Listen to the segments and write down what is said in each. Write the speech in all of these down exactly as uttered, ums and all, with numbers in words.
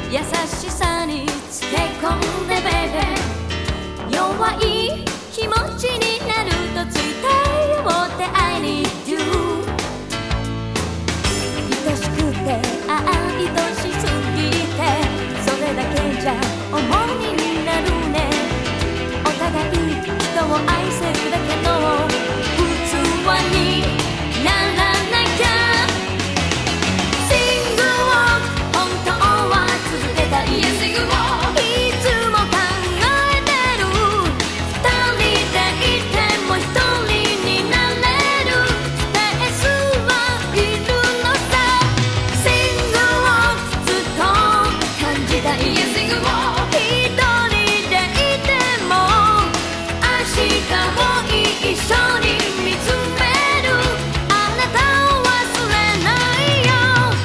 優しさにつけ込んでベイベー弱い気持ちになるとついてを持って I need you 愛しくてああ愛しすぎてそれだけじゃ重荷になるねお互い人を愛せるだけの器にならなきゃシングルを本当は続けたいいつも考えてる二人でいても一人になれるスペースはいるのさシングルをずっと感じたい一人でいても明日を一緒に見つめるあなたを忘れないよ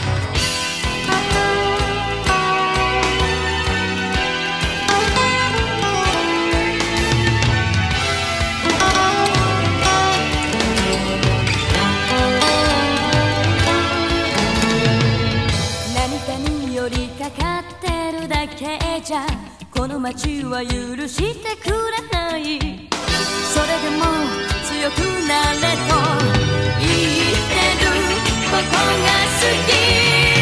何かに寄りかかってるだけじゃこの街は許してくれないそれでも強くなれと言ってることが好き